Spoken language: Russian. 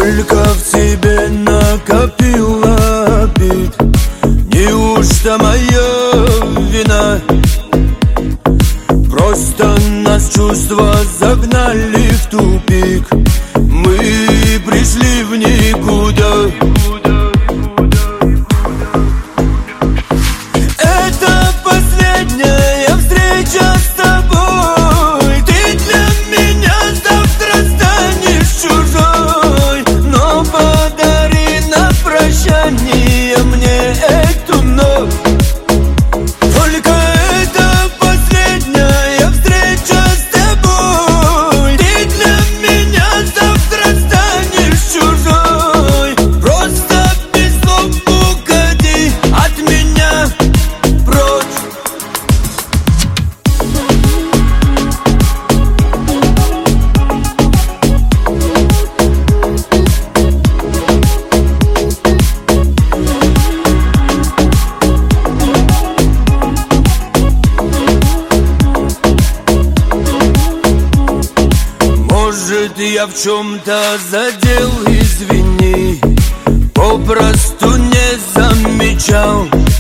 Сколько в тебе накопила обид? Неужто моя вина? Просто нас чувства загнали в тупик. Мы пришли в никуда. Это последняя встреча с тобой. Ты для меня завтра станешь чужой. Но подари на прощание мне эту ночь. Только это последняя встреча с тобой. Ты для меня завтра станешь чужой. Просто без слов уходи от меня прочь. Может, я в чем-то задел, извини, попросту не замечал.